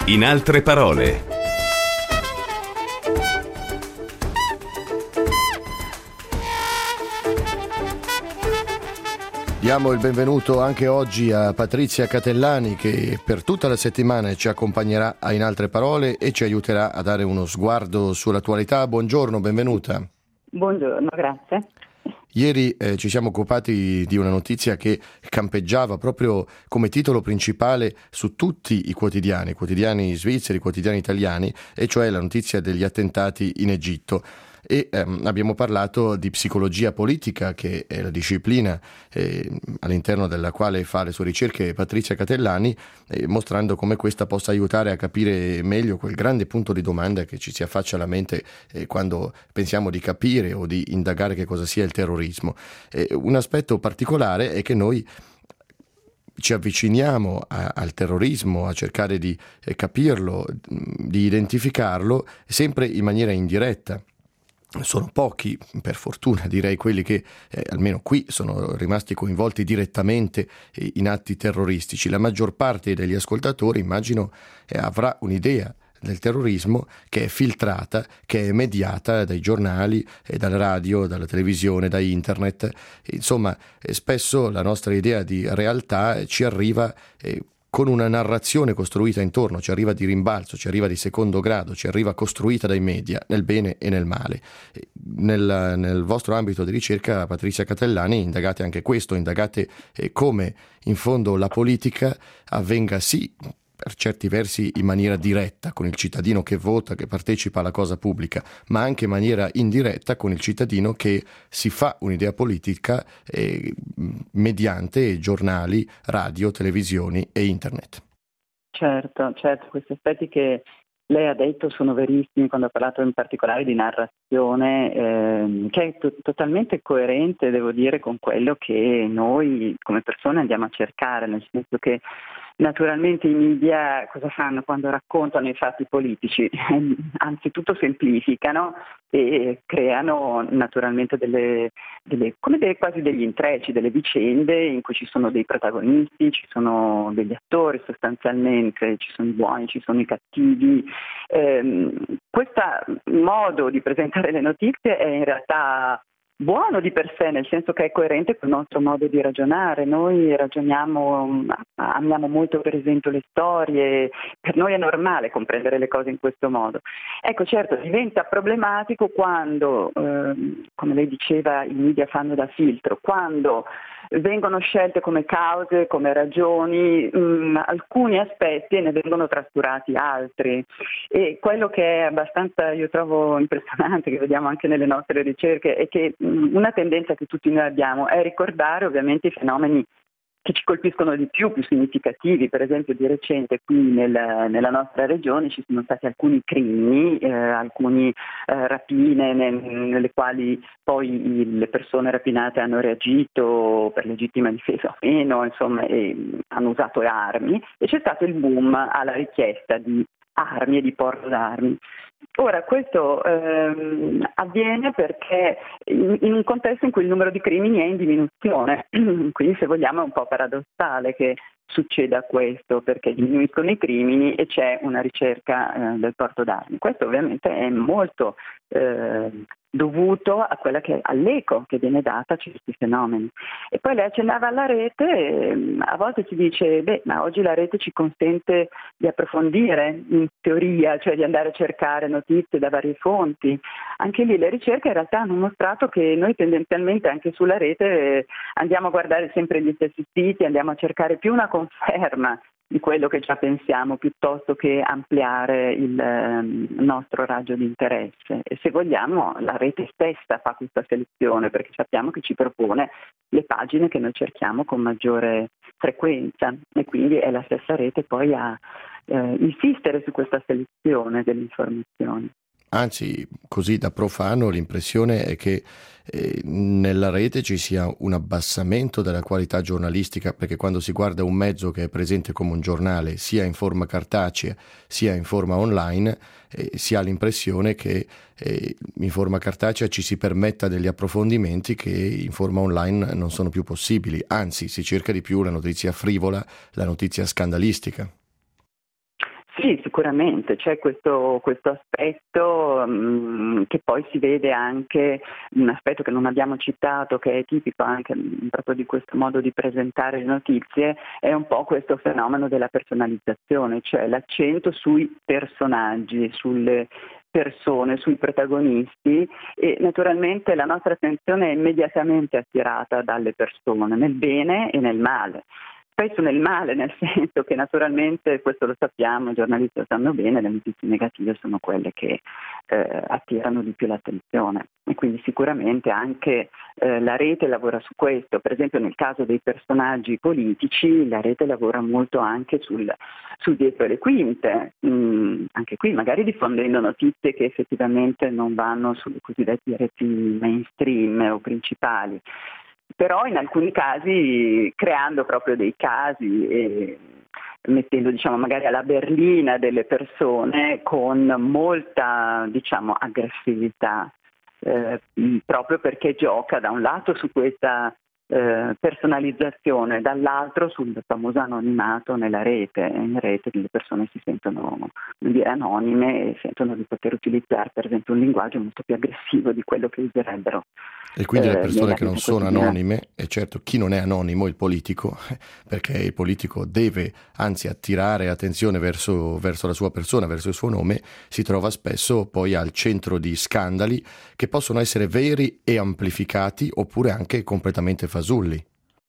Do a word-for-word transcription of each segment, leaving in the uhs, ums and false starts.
In altre parole. Diamo il benvenuto anche oggi a Patrizia Catellani, che per tutta la settimana ci accompagnerà a In altre parole e ci aiuterà a dare uno sguardo sull'attualità. Buongiorno, benvenuta. Buongiorno, grazie. Ieri eh, ci siamo occupati di una notizia che campeggiava proprio come titolo principale su tutti i quotidiani, quotidiani svizzeri, quotidiani italiani, e cioè la notizia degli attentati in Egitto. E ehm, abbiamo parlato di psicologia politica, che è la disciplina eh, all'interno della quale fa le sue ricerche Patrizia Catellani, eh, mostrando come questa possa aiutare a capire meglio quel grande punto di domanda che ci si affaccia alla mente eh, quando pensiamo di capire o di indagare che cosa sia il terrorismo. Eh, un aspetto particolare è che noi ci avviciniamo a, al terrorismo, a cercare di eh, capirlo, di identificarlo, sempre in maniera indiretta. Sono pochi, per fortuna direi, quelli che eh, almeno qui sono rimasti coinvolti direttamente eh, in atti terroristici. La maggior parte degli ascoltatori, immagino, eh, avrà un'idea del terrorismo che è filtrata, che è mediata dai giornali, eh, dalla radio, dalla televisione, da internet. Insomma, eh, spesso la nostra idea di realtà ci arriva eh, con una narrazione costruita intorno, ci arriva di rimbalzo, ci arriva di secondo grado, ci arriva costruita dai media, nel bene e nel male. Nel, nel vostro ambito di ricerca, Patrizia Catellani, indagate anche questo, indagate eh, come in fondo la politica avvenga sì, per certi versi in maniera diretta con il cittadino che vota, che partecipa alla cosa pubblica, ma anche in maniera indiretta con il cittadino che si fa un'idea politica eh, mediante giornali, radio, televisioni e internet. Certo, certo, questi aspetti che lei ha detto sono verissimi quando ha parlato in particolare di narrazione, ehm, che è to- totalmente coerente, devo dire, con quello che noi come persone andiamo a cercare, nel senso che naturalmente i media cosa fanno quando raccontano i fatti politici? Anzitutto semplificano e creano naturalmente delle, delle come delle, quasi degli intrecci, delle vicende in cui ci sono dei protagonisti, ci sono degli attori sostanzialmente, ci sono i buoni, ci sono i cattivi. Eh, questo modo di presentare le notizie è in realtà buono di per sé, nel senso che è coerente con il nostro modo di ragionare. Noi ragioniamo, amiamo molto per esempio le storie, per noi è normale comprendere le cose in questo modo. Ecco, certo, diventa problematico quando, eh, come lei diceva, i media fanno da filtro, quando vengono scelte come cause, come ragioni, mh, alcuni aspetti e ne vengono trascurati altri. E quello che è abbastanza, io trovo impressionante, che vediamo anche nelle nostre ricerche, è che mh, una tendenza che tutti noi abbiamo è ricordare ovviamente i fenomeni che ci colpiscono di più, più significativi. Per esempio di recente qui nel, nella nostra regione ci sono stati alcuni crimini, eh, alcune eh, rapine ne, nelle quali poi i, le persone rapinate hanno reagito per legittima difesa o meno, insomma, e hanno usato armi, e c'è stato il boom alla richiesta di armi e di porto d'armi. Ora, questo ehm, avviene perché in, in un contesto in cui il numero di crimini è in diminuzione, quindi se vogliamo è un po' paradossale che succeda questo, perché diminuiscono i crimini e c'è una ricerca eh, del porto d'armi. Questo ovviamente è molto eh, dovuto a quella che all'eco che viene data a questi fenomeni. E poi lei accennava alla rete, e a volte si dice, beh, ma oggi la rete ci consente di approfondire in teoria, cioè di andare a cercare notizie da varie fonti. Anche lì le ricerche in realtà hanno mostrato che noi tendenzialmente anche sulla rete eh, andiamo a guardare sempre gli stessi siti, andiamo a cercare più una conferma di quello che già pensiamo piuttosto che ampliare il eh, nostro raggio di interesse. E se vogliamo la rete stessa fa questa selezione, perché sappiamo che ci propone le pagine che noi cerchiamo con maggiore frequenza, e quindi è la stessa rete poi a eh, insistere su questa selezione delle informazioni. Anzi, così da profano, l'impressione è che eh, nella rete ci sia un abbassamento della qualità giornalistica, perché quando si guarda un mezzo che è presente come un giornale, sia in forma cartacea sia in forma online, eh, si ha l'impressione che eh, in forma cartacea ci si permetta degli approfondimenti che in forma online non sono più possibili. Anzi, si cerca di più la notizia frivola, la notizia scandalistica. Sì, sicuramente c'è questo, questo aspetto mh, che poi si vede anche, un aspetto che non abbiamo citato, che è tipico anche mh, proprio di questo modo di presentare le notizie, è un po' questo fenomeno della personalizzazione, cioè l'accento sui personaggi, sulle persone, sui protagonisti, e naturalmente la nostra attenzione è immediatamente attirata dalle persone, nel bene e nel male. Spesso nel male, nel senso che naturalmente, questo lo sappiamo, i giornalisti lo sanno bene, le notizie negative sono quelle che eh, attirano di più l'attenzione, e quindi sicuramente anche eh, la rete lavora su questo. Per esempio nel caso dei personaggi politici la rete lavora molto anche sul, sul dietro le quinte, mm, anche qui magari diffondendo notizie che effettivamente non vanno sulle cosiddette reti mainstream o principali, però in alcuni casi creando proprio dei casi e mettendo, diciamo, magari alla berlina delle persone con molta, diciamo, aggressività, eh, proprio perché gioca da un lato su questa eh, personalizzazione, dall'altro sul famoso anonimato nella rete. In rete le persone si sentono, come dire, anonime e sentono di poter utilizzare per esempio un linguaggio molto più aggressivo di quello che userebbero. E quindi le Eh, persone nella che non vita sono quotidiana. anonime, e certo chi non è anonimo, il politico, perché il politico deve anzi attirare attenzione verso, verso la sua persona, verso il suo nome, si trova spesso poi al centro di scandali che possono essere veri e amplificati oppure anche completamente fasulli.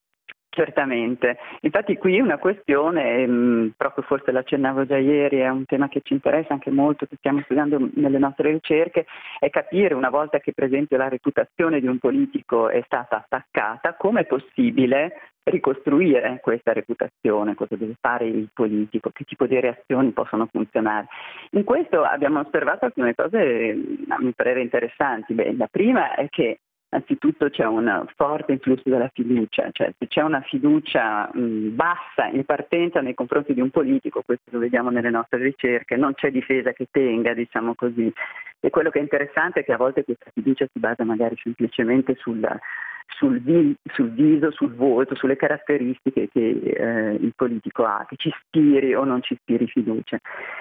Certamente, infatti qui una questione, mh, proprio forse l'accennavo già ieri, è un tema che ci interessa anche molto, che stiamo studiando nelle nostre ricerche, è capire, una volta che per esempio la reputazione di un politico è stata attaccata, come è possibile ricostruire questa reputazione, cosa deve fare il politico, che tipo di reazioni possono funzionare. In questo abbiamo osservato alcune cose, a mio parere, interessanti. Beh, la prima è che anzitutto c'è un forte influsso della fiducia, cioè se c'è una fiducia mh, bassa in partenza nei confronti di un politico, questo lo vediamo nelle nostre ricerche, non c'è difesa che tenga, diciamo così. E quello che è interessante è che a volte questa fiducia si basa magari semplicemente sulla, sul, vi, sul viso, sul volto, sulle caratteristiche che eh, il politico ha, che ci ispiri o non ci ispiri fiducia.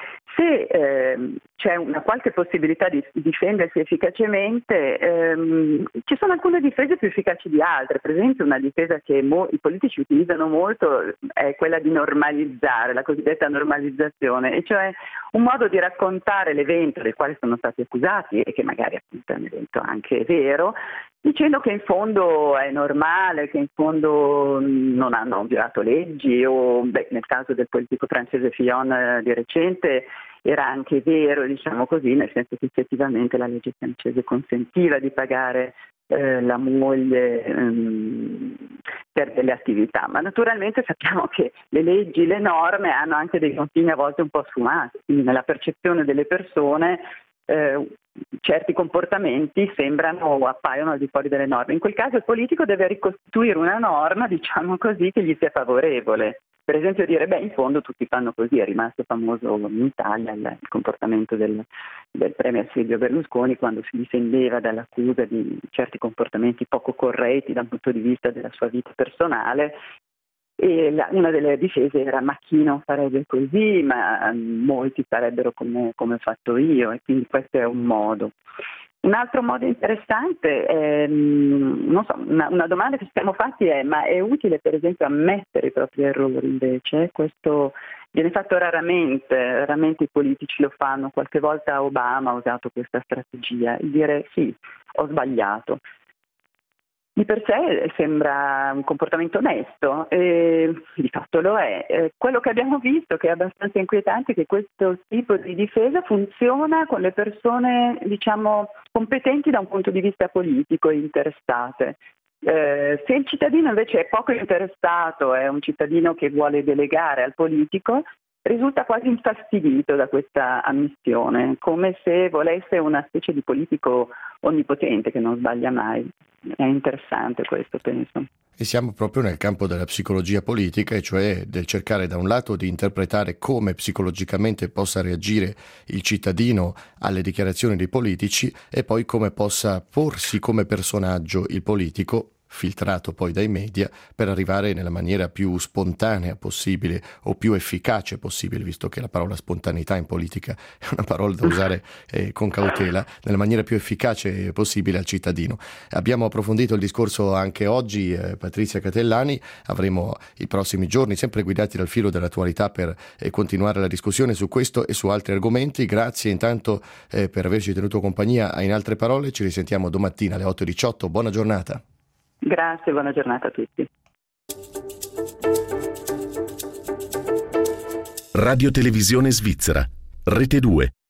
Se eh, c'è una qualche possibilità di difendersi efficacemente, ehm, ci sono alcune difese più efficaci di altre. Per esempio una difesa che mo- i politici utilizzano molto è quella di normalizzare, la cosiddetta normalizzazione, e cioè un modo di raccontare l'evento del quale sono stati accusati e che magari appunto è un evento anche vero, dicendo che in fondo è normale, che in fondo non hanno violato leggi, o beh, nel caso del politico francese Fillon eh, di recente era anche vero, diciamo così, nel senso che effettivamente la legge francese consentiva di pagare eh, la moglie ehm, per delle attività, ma naturalmente sappiamo che le leggi, le norme hanno anche dei confini a volte un po' sfumati, quindi nella percezione delle persone Eh, certi comportamenti sembrano o appaiono al di fuori delle norme. In quel caso il politico deve ricostituire una norma, diciamo così, che gli sia favorevole. Per esempio dire, beh, in fondo tutti fanno così. È rimasto famoso in Italia il, il comportamento del, del premier Silvio Berlusconi quando si difendeva dall'accusa di certi comportamenti poco corretti dal punto di vista della sua vita personale. E la, una delle difese era: ma chi non farebbe così, ma molti farebbero come, come ho fatto io, e quindi questo è un modo. Un altro modo interessante è, non so, una, una domanda che ci siamo fatti è: ma è utile per esempio ammettere i propri errori invece? Questo viene fatto raramente, raramente i politici lo fanno. Qualche volta Obama ha usato questa strategia, il dire sì, ho sbagliato. Di per sé sembra un comportamento onesto, e di fatto lo è. Eh, quello che abbiamo visto, che è abbastanza inquietante, è che questo tipo di difesa funziona con le persone, diciamo, competenti da un punto di vista politico e interessate. Eh, se il cittadino invece è poco interessato, è un cittadino che vuole delegare al politico, risulta quasi infastidito da questa ammissione, come se volesse una specie di politico onnipotente che non sbaglia mai. È interessante questo, penso. E siamo proprio nel campo della psicologia politica, e cioè del cercare da un lato di interpretare come psicologicamente possa reagire il cittadino alle dichiarazioni dei politici, e poi come possa porsi come personaggio il politico filtrato poi dai media, per arrivare nella maniera più spontanea possibile o più efficace possibile, visto che la parola spontaneità in politica è una parola da usare eh, con cautela, nella maniera più efficace possibile al cittadino. Abbiamo approfondito il discorso anche oggi, eh, Patrizia Catellani, avremo i prossimi giorni sempre guidati dal filo dell'attualità per eh, continuare la discussione su questo e su altri argomenti. Grazie intanto eh, per averci tenuto compagnia. In altre parole, ci risentiamo domattina alle otto e diciotto. Buona giornata. Grazie, buona giornata a tutti. Radio Televisione Svizzera, Rete due.